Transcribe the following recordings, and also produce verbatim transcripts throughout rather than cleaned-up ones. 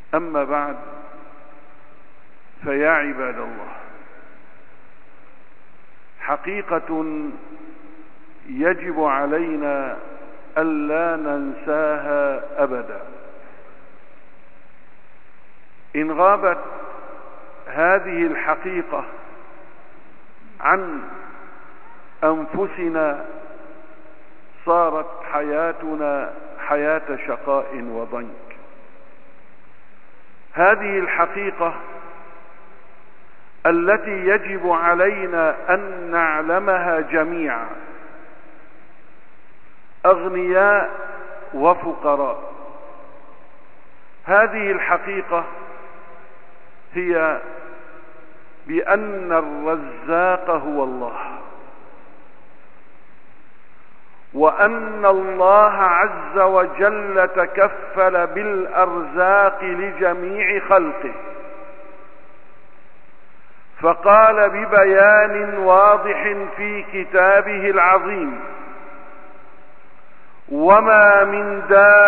أما بعد، فيا عباد الله، حقيقة يجب علينا ألا ننساها أبدا. إن غابت هذه الحقيقة عن أنفسنا صارت حياتنا حياة شقاء وضنك. هذه الحقيقة التي يجب علينا أن نعلمها جميعا، أغنياء وفقراء. هذه الحقيقة هي بأن الرزاق هو الله، وأن الله عز وجل تكفل بالأرزاق لجميع خلقه، فقال ببيان واضح في كتابه العظيم: وما من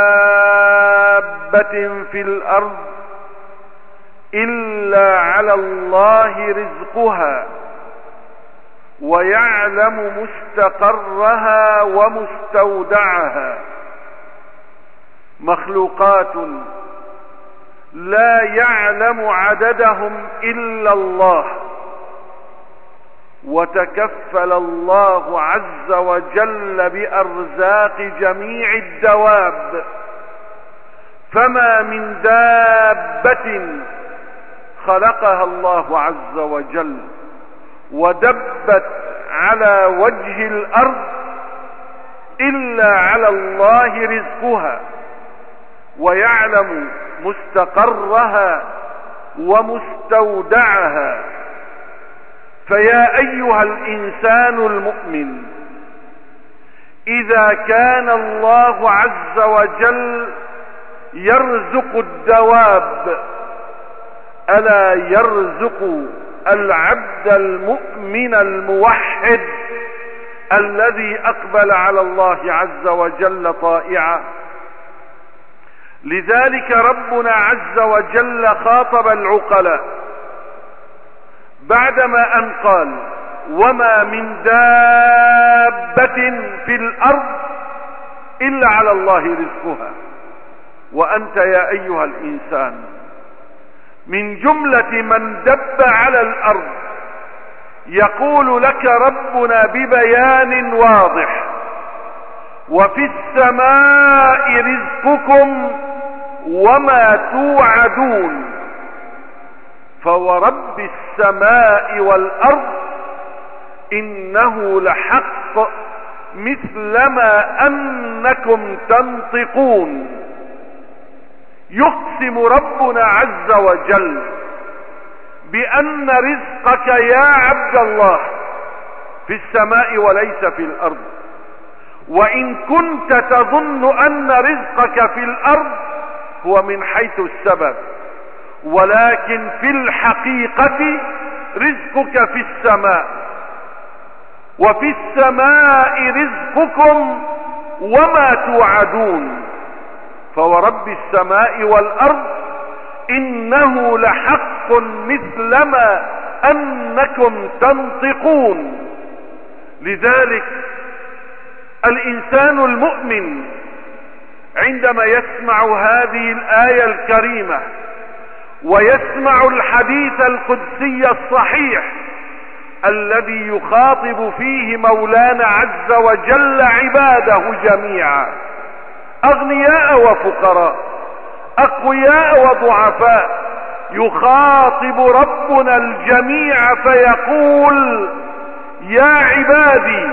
دابة في الأرض إلا على الله رزقها ويعلم مستقرها ومستودعها. مخلوقات لا يعلم عددهم إلا الله، وتكفل الله عز وجل بأرزاق جميع الدواب، فما من دابة خلقها الله عز وجل ودبت على وجه الأرض إلا على الله رزقها ويعلم مستقرها ومستودعها. فيا أيها الإنسان المؤمن، إذا كان الله عز وجل يرزق الدواب، ألا يرزق العبد المؤمن الموحد الذي أقبل على الله عز وجل طائعا؟ لذلك ربنا عز وجل خاطب العقلاء بعدما أن قال: وما من دابة في الأرض إلا على الله رزقها. وأنت يا أيها الإنسان من جملة من دب على الأرض، يقول لك ربنا ببيان واضح: وفي السماء رزقكم وما توعدون. فورب السماء والأرض إنه لحق مثلما أنكم تنطقون. يقسم ربنا عز وجل بأن رزقك يا عبد الله في السماء وليس في الأرض. وإن كنت تظن أن رزقك في الأرض هو من حيث السبب، ولكن في الحقيقة رزقك في السماء. وفي السماء رزقكم وما توعدون. فورب السماء والأرض إنه لحق مثلما أنكم تنطقون. لذلك الإنسان المؤمن عندما يسمع هذه الآية الكريمة ويسمع الحديث القدسي الصحيح الذي يخاطب فيه مولانا عز وجل عباده جميعا، أغنياء وفقراء، أقوياء وضعفاء، يخاطب ربنا الجميع فيقول: يا عبادي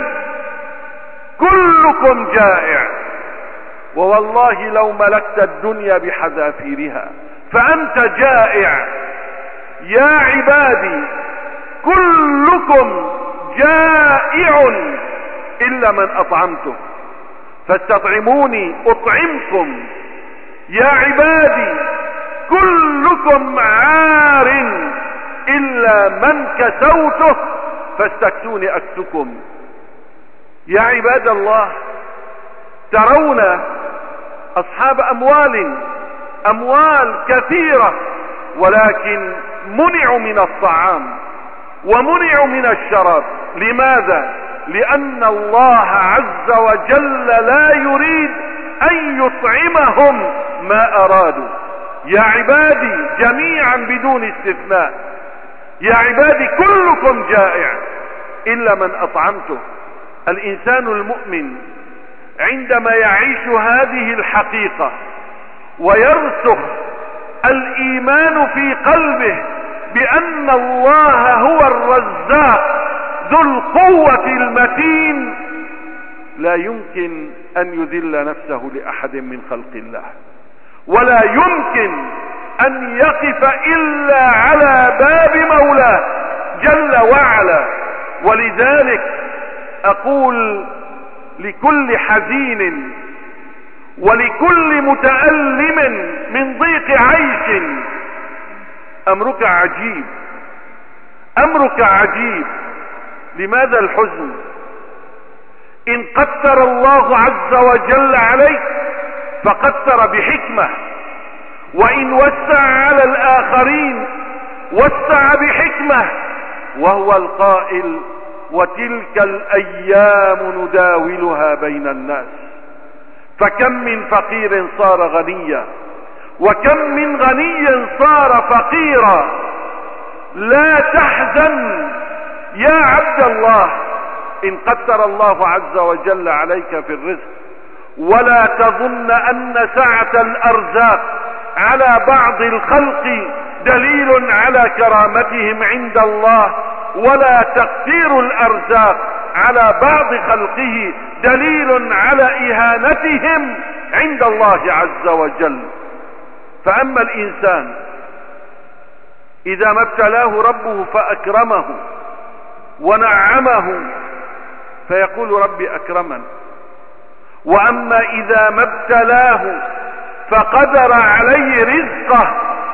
كلكم جائع، ووالله لو ملكت الدنيا بحذافيرها فأنت جائع. يا عبادي كلكم جائع إلا من أطعمته فاستطعموني أطعمكم. يا عبادي كلكم عار إلا من كسوته فاستكسوني أكسكم. يا عباد الله، ترون أصحاب أموال اموال كثيرة، ولكن منعوا من الطعام ومنعوا من الشراب. لماذا؟ لان الله عز وجل لا يريد ان يطعمهم ما ارادوا. يا عبادي جميعا بدون استثناء، يا عبادي كلكم جائع الا من اطعمته. الانسان المؤمن عندما يعيش هذه الحقيقة ويرسخ الايمان في قلبه بان الله هو الرزاق ذو القوة المتين، لا يمكن ان يذل نفسه لاحد من خلق الله، ولا يمكن ان يقف الا على باب مولاه جل وعلا. ولذلك اقول لكل حزين ولكل متألم من ضيق عيش: امرك عجيب، امرك عجيب. لماذا الحزن؟ ان قدر الله عز وجل عليك فقدر بحكمة، وان وسع على الاخرين وسع بحكمة، وهو القائل: وتلك الايام نداولها بين الناس. فكم من فقير صار غنيا، وكم من غني صار فقيرا. لا تحزن يا عبد الله ان قدر الله عز وجل عليك في الرزق، ولا تظن ان سعة الارزاق على بعض الخلق دليل على كرامتهم عند الله، ولا تقدير الارزاق على بعض خلقه دليل على اهانتهم عند الله عز وجل. فاما الانسان اذا ما ابتلاه ربه فاكرمه ونعمه فيقول ربي اكرمن، واما اذا ما ابتلاه فقدر عليه رزقه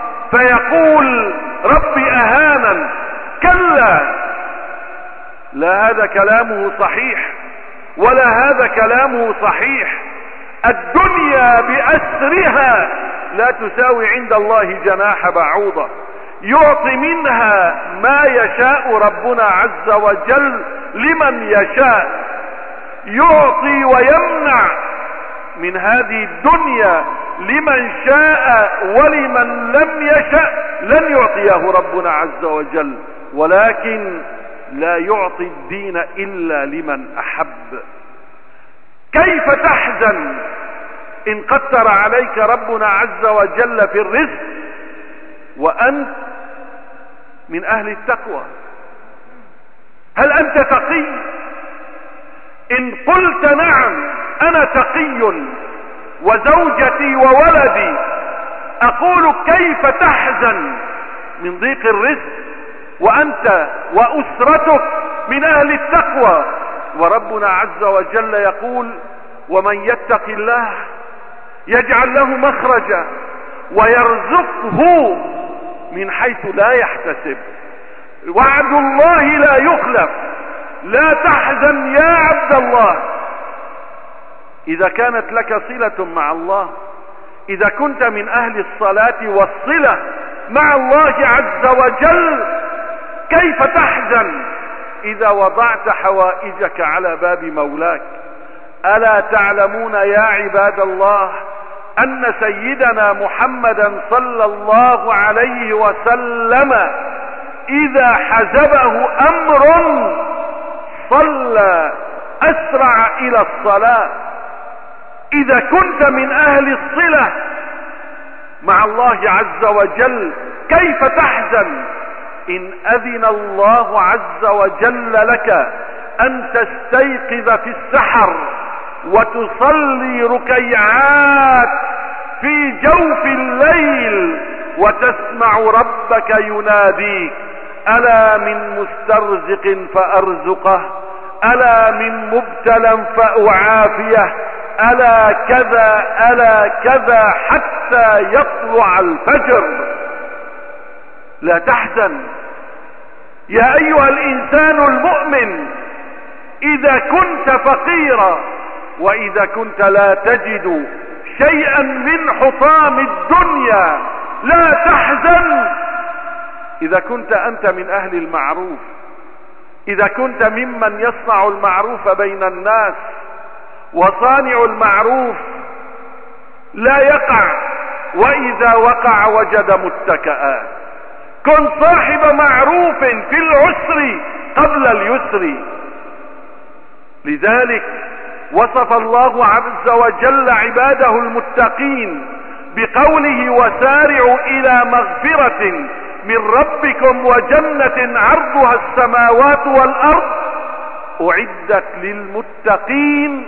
فيقول ربي اهانن. كلا، لا هذا كلامه صحيح ولا هذا كلامه صحيح. الدنيا بأسرها لا تساوي عند الله جناح بعوضة. يعطي منها ما يشاء ربنا عز وجل لمن يشاء، يعطي ويمنع من هذه الدنيا لمن شاء، ولمن لم يشاء لن يعطيه ربنا عز وجل، ولكن لا يعطي الدين الا لمن احب. كيف تحزن ان قدر عليك ربنا عز وجل في الرزق وانت من اهل التقوى؟ هل انت تقي؟ ان قلت نعم انا تقي وزوجتي وولدي، اقول كيف تحزن من ضيق الرزق وانت واسرتك من اهل التقوى؟ وربنا عز وجل يقول: ومن يتق الله يجعل له مخرجا ويرزقه من حيث لا يحتسب. وعد الله لا يخلف. لا تحزن يا عبد الله اذا كانت لك صلة مع الله، اذا كنت من اهل الصلاة والصلة مع الله عز وجل. كيف تحزن اذا وضعت حوائجك على باب مولاك؟ الا تعلمون يا عباد الله ان سيدنا محمدا صلى الله عليه وسلم اذا حزبه امر صلى اسرع الى الصلاة؟ اذا كنت من اهل الصلة مع الله عز وجل كيف تحزن ان اذن الله عز وجل لك ان تستيقظ في السحر وتصلي ركيعات في جوف الليل وتسمع ربك يناديك: الا من مسترزق فارزقه، الا من مبتلى فاعافيه، الا كذا الا كذا حتى يطلع الفجر. لا تحزن يا ايها الانسان المؤمن اذا كنت فقيرا واذا كنت لا تجد شيئا من حطام الدنيا لا تحزن. اذا كنت انت من اهل المعروف، اذا كنت ممن يصنع المعروف بين الناس، وصانع المعروف لا يقع، واذا وقع وجد متكئا. كن صاحب معروف في العسر قبل اليسر. لذلك وصف الله عز وجل عباده المتقين بقوله وسارعوا الى مغفرة من ربكم وجنة عرضها السماوات والارض اعدت للمتقين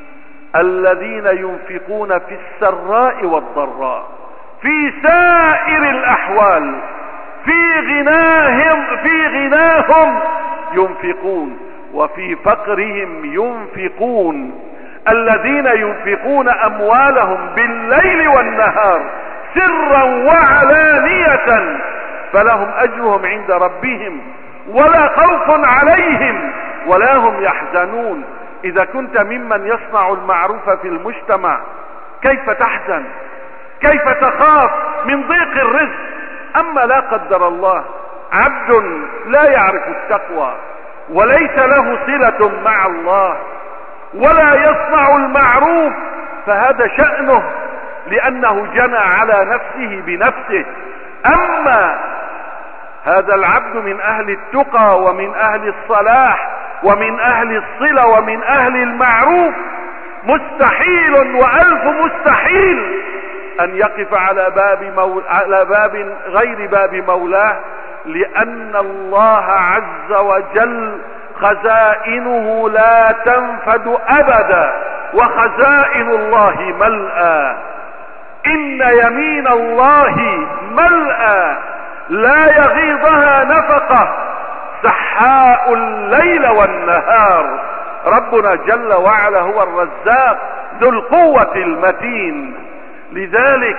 الذين ينفقون في السراء والضراء في سائر الاحوال في غناهم في غناهم ينفقون وفي فقرهم ينفقون. الذين ينفقون اموالهم بالليل والنهار سرا وعلانية فلهم اجرهم عند ربهم ولا خوف عليهم ولا هم يحزنون. اذا كنت ممن يصنع المعروف في المجتمع كيف تحزن؟ كيف تخاف من ضيق الرزق؟ اما لا قدر الله عبد لا يعرف التقوى وليس له صلة مع الله ولا يصنع المعروف، فهذا شأنه لأنه جنى على نفسه بنفسه. أما هذا العبد من أهل التقى ومن أهل الصلاح ومن أهل الصلة ومن أهل المعروف مستحيل وألف مستحيل أن يقف على باب, مول... على باب غير باب مولاه، لأن الله عز وجل خزائنه لا تنفد أبدا وخزائن الله ملأى. إن يمين الله ملأى لا يغيضها نفقة سحاء الليل والنهار. ربنا جل وعلا هو الرزاق ذو القوة المتين. لذلك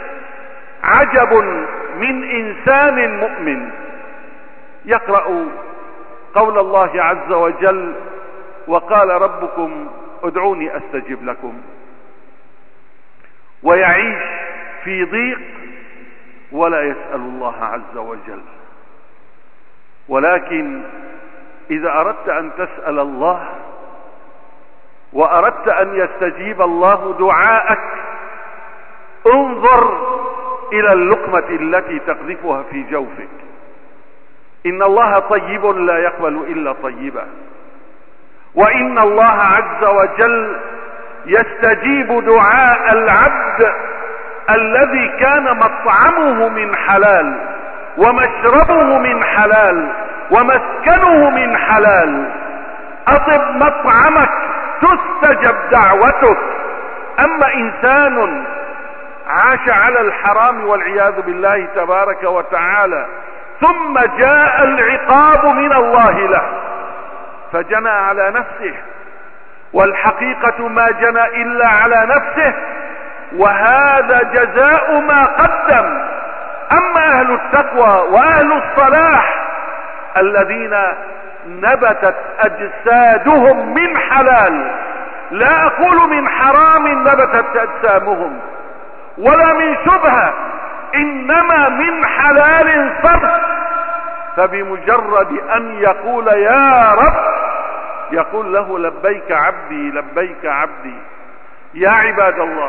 عجب من إنسان مؤمن يقرأ قول الله عز وجل وقال ربكم ادعوني استجب لكم، ويعيش في ضيق ولا يسأل الله عز وجل. ولكن إذا أردت أن تسأل الله وأردت أن يستجيب الله دعاءك انظر إلى اللقمة التي تقذفها في جوفك. إن الله طيب لا يقبل إلا طيبا، وإن الله عز وجل يستجيب دعاء العبد الذي كان مطعمه من حلال ومشربه من حلال ومسكنه من حلال. أطب مطعمك تستجب دعوتك. أما إنسان عاش على الحرام والعياذ بالله تبارك وتعالى ثم جاء العقاب من الله له فجنى على نفسه، والحقيقة ما جنى إلا على نفسه، وهذا جزاء ما قدم. أما أهل التقوى وأهل الصلاح الذين نبتت أجسادهم من حلال، لا أقول من حرام نبتت أجسامهم ولا من شبهة، إنما من حلال صرف، فبمجرد أن يقول يا رب يقول له لبيك عبدي لبيك عبدي. يا عباد الله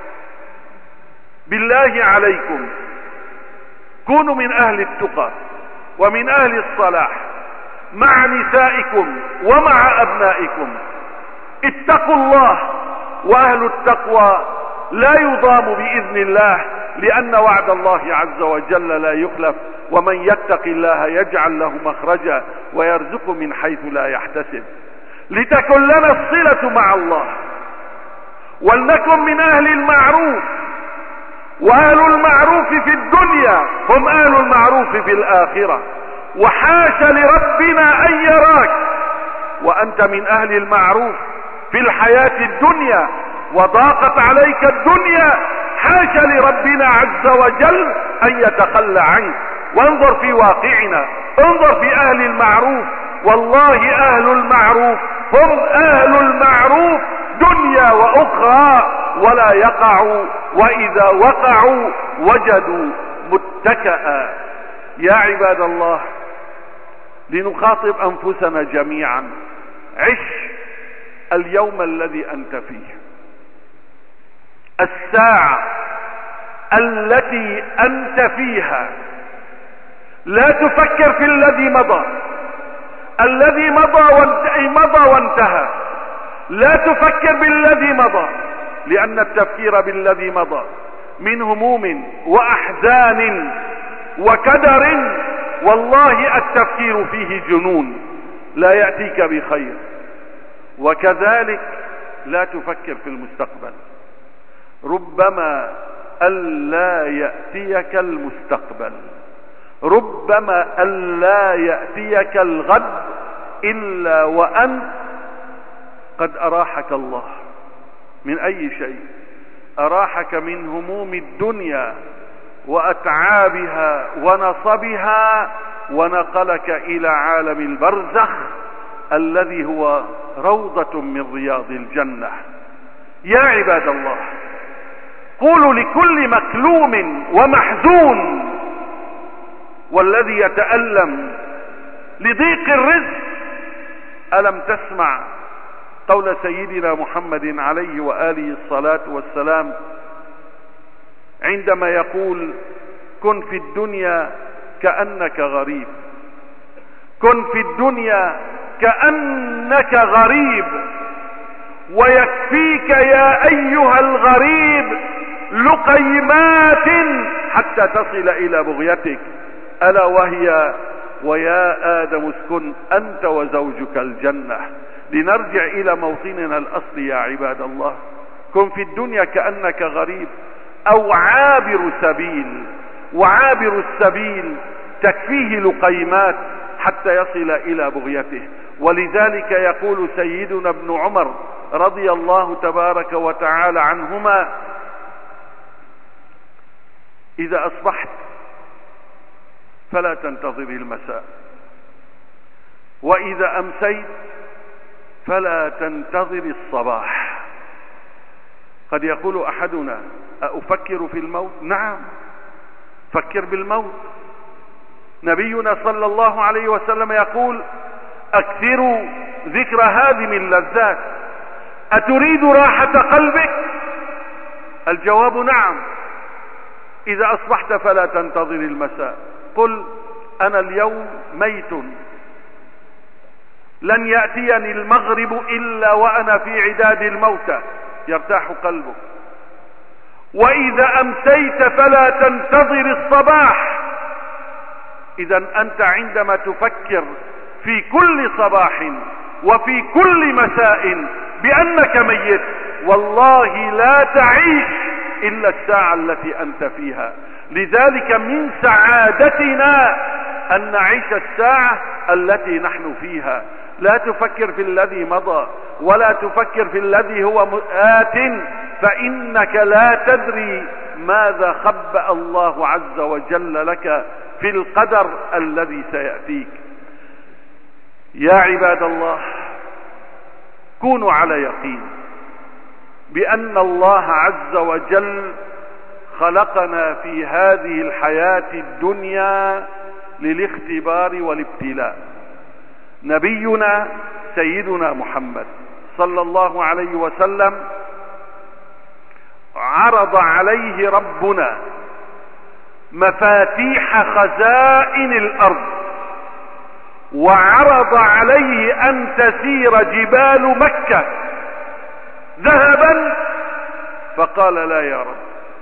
بالله عليكم كونوا من أهل التقى ومن أهل الصلاح مع نسائكم ومع أبنائكم. اتقوا الله، وأهل التقوى لا يضام بإذن الله، لأن وعد الله عز وجل لا يخلف. ومن يتق الله يجعل له مخرجا ويرزقه من حيث لا يحتسب. لتكن لنا الصلة مع الله، ولنكن من أهل المعروف. وأهل المعروف في الدنيا هم أهل المعروف في الآخرة. وحاش لربنا أن يراك وأنت من أهل المعروف في الحياة الدنيا وضاقت عليك الدنيا، حاش لربنا عز وجل أن يتخلى عنك. وانظر في واقعنا، انظر في أهل المعروف، والله أهل المعروف هم أهل المعروف دنيا واخرى ولا يقعوا، واذا وقعوا وجدوا متكئا. يا عباد الله، لنخاطب انفسنا جميعا، عش اليوم الذي انت فيه، الساعة التي انت فيها. لا تفكر في الذي مضى، الذي مضى مضى وانتهى. لا تفكر بالذي مضى، لان التفكير بالذي مضى من هموم واحزان وكدر، والله التفكير فيه جنون لا يأتيك بخير. وكذلك لا تفكر في المستقبل، ربما ألا يأتيك المستقبل، ربما ألا يأتيك الغد إلا وأنت قد أراحك الله من أي شيء، أراحك من هموم الدنيا وأتعابها ونصبها، ونقلك إلى عالم البرزخ الذي هو روضة من رياض الجنة. يا عباد الله، قولوا لكل مكلوم ومحزون والذي يتألم لضيق الرزق: ألم تسمع قول سيدنا محمد عليه وآله الصلاة والسلام عندما يقول: كن في الدنيا كأنك غريب، كن في الدنيا كأنك غريب، ويكفيك يا أيها الغريب لقيمات حتى تصل إلى بغيتك، ألا وهي: ويا آدم اسكن أنت وزوجك الجنة. لنرجع إلى موطننا الأصلي يا عباد الله، كن في الدنيا كأنك غريب أو عابر سبيل، وعابر السبيل تكفيه لقيمات حتى يصل إلى بغيته. ولذلك يقول سيدنا ابن عمر رضي الله تبارك وتعالى عنهما: إذا أصبحت فلا تنتظر المساء، وإذا أمسيت فلا تنتظر الصباح. قد يقول أحدنا: أفكر في الموت؟ نعم، فكر بالموت. نبينا صلى الله عليه وسلم يقول: أكثروا ذكر هادم اللذات، أتريد راحة قلبك؟ الجواب نعم. إذا أصبحت فلا تنتظر المساء، قل: أنا اليوم ميت، لن يأتيني المغرب إلا وأنا في عداد الموتى، يرتاح قلبك. وإذا أمسيت فلا تنتظر الصباح. إذا أنت عندما تفكر في كل صباح وفي كل مساء بأنك ميت، والله لا تعيش إلا الساعة التي أنت فيها. لذلك من سعادتنا أن نعيش الساعة التي نحن فيها. لا تفكر في الذي مضى، ولا تفكر في الذي هو آت، فإنك لا تدري ماذا خبأ الله عز وجل لك في القدر الذي سيأتيك. يا عباد الله، كونوا على يقين بأن الله عز وجل خلقنا في هذه الحياة الدنيا للاختبار والابتلاء. نبينا سيدنا محمد صلى الله عليه وسلم عرض عليه ربنا مفاتيح خزائن الأرض، وعرض عليه أن تسير جبال مكة ذهبا، فقال: لا يا رب،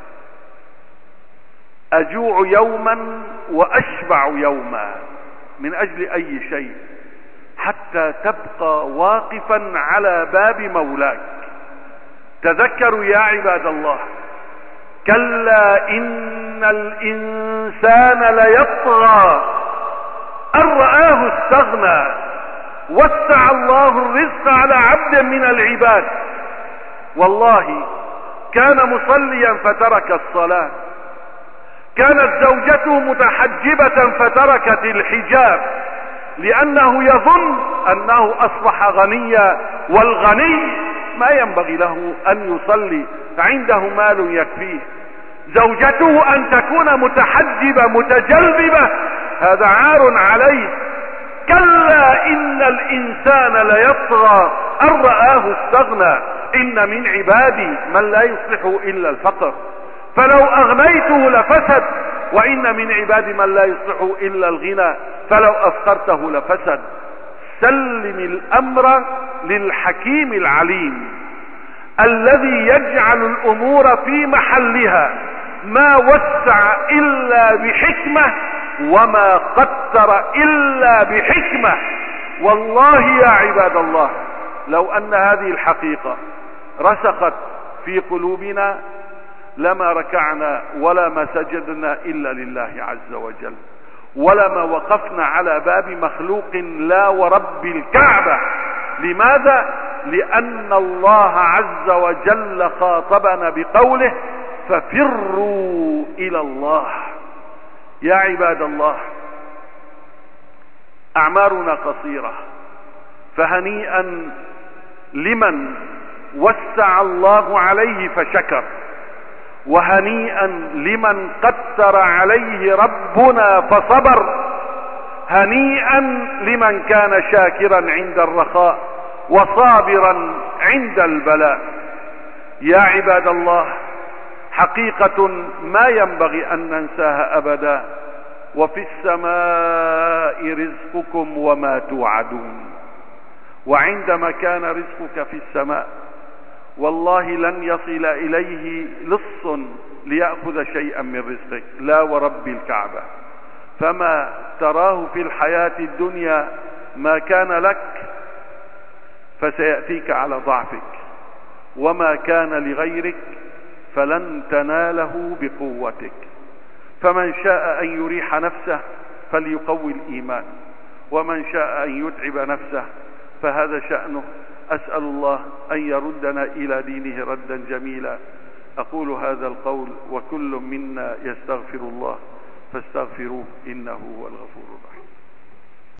أجوع يوما وأشبع يوما، من أجل أي شيء؟ حتى تبقى واقفا على باب مولاك. تذكروا يا عباد الله: كلا إن الإنسان ليطغى أن رآه استغنى، وسع الله الرزق على عبد من العباد. والله كان مصليا فترك الصلاة، كانت زوجته متحجبة فتركت الحجاب، لأنه يظن أنه أصبح غنيا، والغني ما ينبغي له أن يصلي، عنده مال يكفيه. زوجته أن تكون متحجبة متجلببة، هذا عار عليه. كلا إن الإنسان ليطغى أن رآه استغنى، إن من عبادي من لا يصلح إلا الفقر، فلو أغنيته لفسد، وإن من عبادي من لا يصلح إلا الغنى، فلو أفقرته لفسد. سلم الأمر للحكيم العليم الذي يجعل الأمور في محلها، ما وسع إلا بحكمة وما قدر إلا بحكمة. والله يا عباد الله، لو أن هذه الحقيقة رسخت في قلوبنا لما ركعنا ولا ما سجدنا إلا لله عز وجل، ولما وقفنا على باب مخلوق لا ورب الكعبة. لماذا؟ لأن الله عز وجل خاطبنا بقوله ففروا إلى الله. يا عباد الله، أعمارنا قصيرة، فهنيئا لمن وسع الله عليه فشكر، وهنيئا لمن قدر عليه ربنا فصبر، هنيئا لمن كان شاكرا عند الرخاء وصابرا عند البلاء. يا عباد الله، حقيقة ما ينبغي أن ننساها أبدا: وفي السماء رزقكم وما توعدون. وعندما كان رزقك في السماء والله لن يصل إليه لص ليأخذ شيئا من رزقك، لا ورب الكعبة. فما تراه في الحياة الدنيا ما كان لك فسيأتيك على ضعفك، وما كان لغيرك فلن تناله بقوتك. فمن شاء أن يريح نفسه فليقوي الإيمان، ومن شاء أن يتعب نفسه فهذا شأنه. أسأل الله أن يردنا إلى دينه ردا جميلا. أقول هذا القول وكل منا يستغفر الله فاستغفروه إنه هو الغفور الرحيم.